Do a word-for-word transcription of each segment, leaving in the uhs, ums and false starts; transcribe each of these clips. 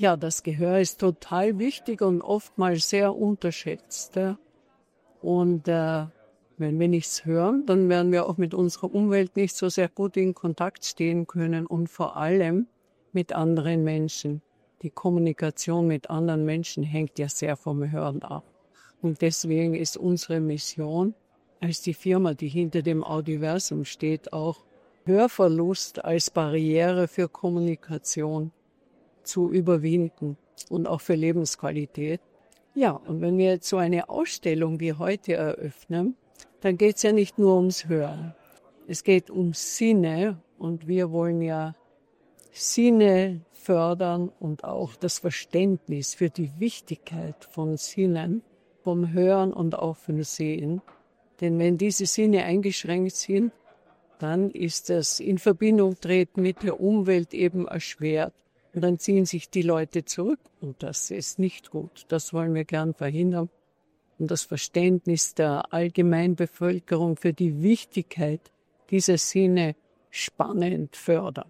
Ja, das Gehör ist total wichtig und oftmals sehr unterschätzt. Ja. Und äh, wenn wir nichts hören, dann werden wir auch mit unserer Umwelt nicht so sehr gut in Kontakt stehen können und vor allem mit anderen Menschen. Die Kommunikation mit anderen Menschen hängt ja sehr vom Hören ab. Und deswegen ist unsere Mission als die Firma, die hinter dem Audioversum steht, auch Hörverlust als Barriere für Kommunikation zu überwinden und auch für Lebensqualität. Ja, und wenn wir jetzt so eine Ausstellung wie heute eröffnen, dann geht es ja nicht nur ums Hören. Es geht um Sinne und wir wollen ja Sinne fördern und auch das Verständnis für die Wichtigkeit von Sinnen, vom Hören und auch vom Sehen. Denn wenn diese Sinne eingeschränkt sind, dann ist das in Verbindung treten mit der Umwelt eben erschwert. Und dann ziehen sich die Leute zurück und das ist nicht gut. Das wollen wir gern verhindern. Und das Verständnis der Allgemeinbevölkerung für die Wichtigkeit dieser Sinne spannend fördern.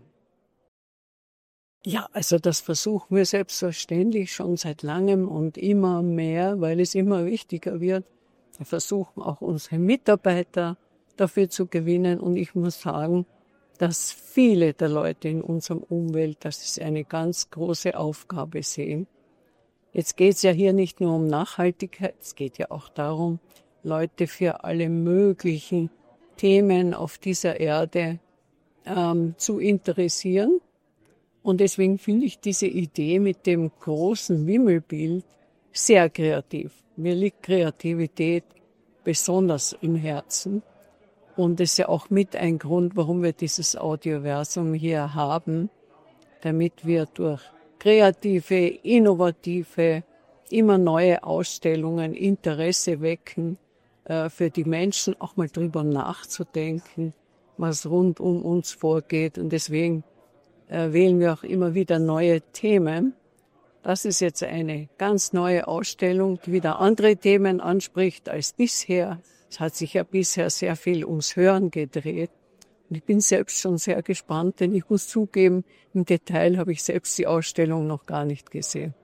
Ja, also das versuchen wir selbstverständlich schon seit langem und immer mehr, weil es immer wichtiger wird. Wir versuchen auch unsere Mitarbeiter dafür zu gewinnen und ich muss sagen, dass viele der Leute in unserem Umwelt, das ist eine ganz große Aufgabe sehen. Jetzt geht es ja hier nicht nur um Nachhaltigkeit, es geht ja auch darum, Leute für alle möglichen Themen auf dieser Erde ähm, zu interessieren. Und deswegen finde ich diese Idee mit dem großen Wimmelbild sehr kreativ. Mir liegt Kreativität besonders im Herzen. Und das ist ja auch mit ein Grund, warum wir dieses Audioversum hier haben, damit wir durch kreative, innovative, immer neue Ausstellungen Interesse wecken, äh, für die Menschen auch mal drüber nachzudenken, was rund um uns vorgeht. Und deswegen äh, wählen wir auch immer wieder neue Themen. Das ist jetzt eine ganz neue Ausstellung, die wieder andere Themen anspricht als bisher. Es hat sich ja bisher sehr viel ums Hören gedreht. Und ich bin selbst schon sehr gespannt, denn ich muss zugeben, im Detail habe ich selbst die Ausstellung noch gar nicht gesehen.